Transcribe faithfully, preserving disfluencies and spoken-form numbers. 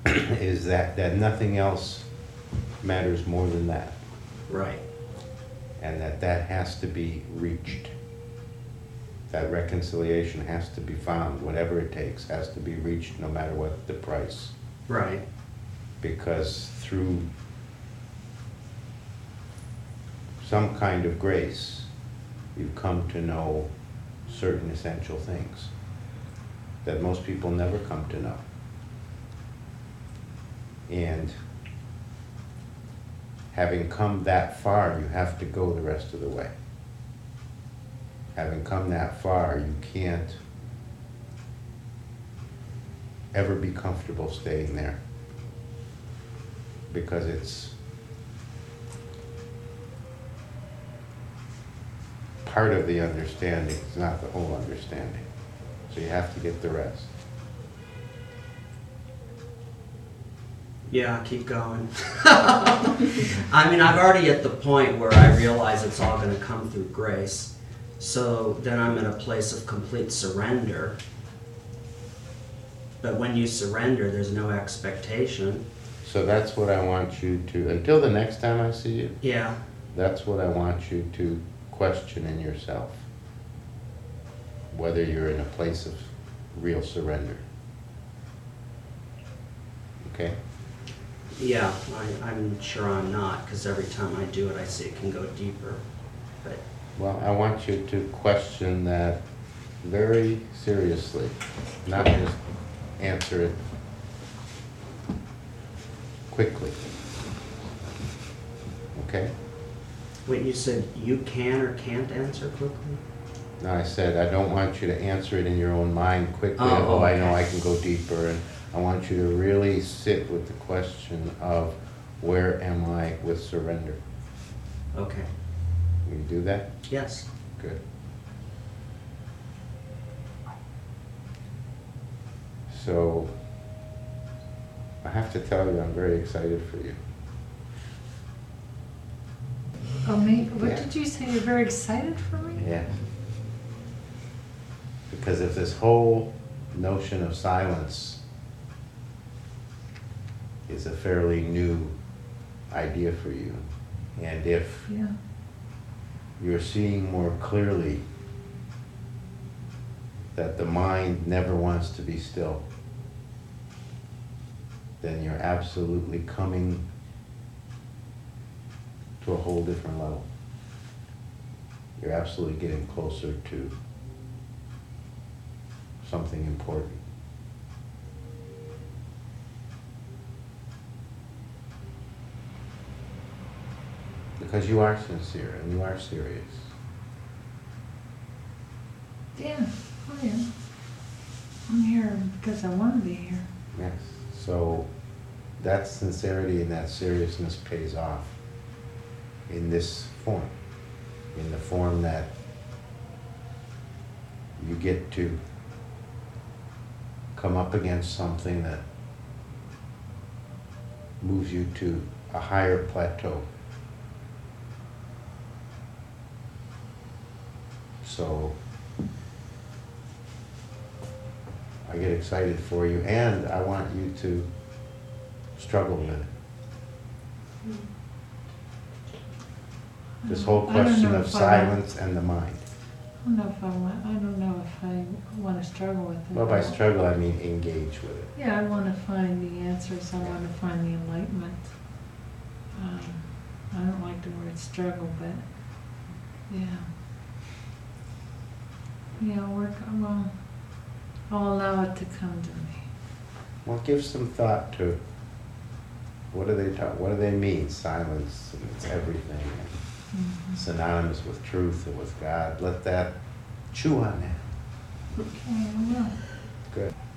is that, that nothing else matters more than that. Right. And that that has to be reached. That reconciliation has to be found, whatever it takes, has to be reached no matter what the price. Right. Because through some kind of grace, you've come to know certain essential things that most people never come to know. And having come that far, you have to go the rest of the way. Having come that far, you can't ever be comfortable staying there, because it's part of the understanding, it's not the whole understanding. So you have to get the rest. Yeah, keep going. I mean, I've already at the point where I realize it's all going to come through grace. So then I'm in a place of complete surrender. But when you surrender, there's no expectation. So that's what I want you to, until the next time I see you, Yeah. that's what I want you to question in yourself. Whether you're in a place of real surrender. Okay? Yeah, I, I'm sure I'm not, because every time I do it, I see it can go deeper. But Well, I want you to question that very seriously, not just answer it quickly. Okay? wait, you said you can or can't answer quickly? No, I said I don't want you to answer it in your own mind quickly. Oh, Oh, I know okay. I can go deeper, and I want you to really sit with the question of where am I with surrender? Okay. Will you do that? Yes. Good. So, I have to tell you, I'm very excited for you. Oh, me? What Yeah. did you say? You're very excited for me? Yeah. Because if this whole notion of silence is a fairly new idea for you, and if Yeah. you're seeing more clearly that the mind never wants to be still, then you're absolutely coming to a whole different level. You're absolutely getting closer to something important. Because you are sincere and you are serious. Yeah, I am. I'm here because I want to be here. Yes. So that sincerity and that seriousness pays off in this form. In the form that you get to come up against something that moves you to a higher plateau. So I get excited for you, and I want you to struggle with it. This whole I don't question know of if I want- silence and the mind. I don't know if I want. I don't know if I want to struggle with it. Well, by struggle, I mean engage with it. Yeah, I want to find the answers. I want to find the enlightenment. Um, I don't like the word struggle, but yeah. Yeah, I'll work. Well, I'll allow it to come to me. Well, give some thought to what do they talk, what do they mean? Silence, and it's everything. Mhm. Synonymous with truth and with God. Let that chew on that. Okay, I will. Good.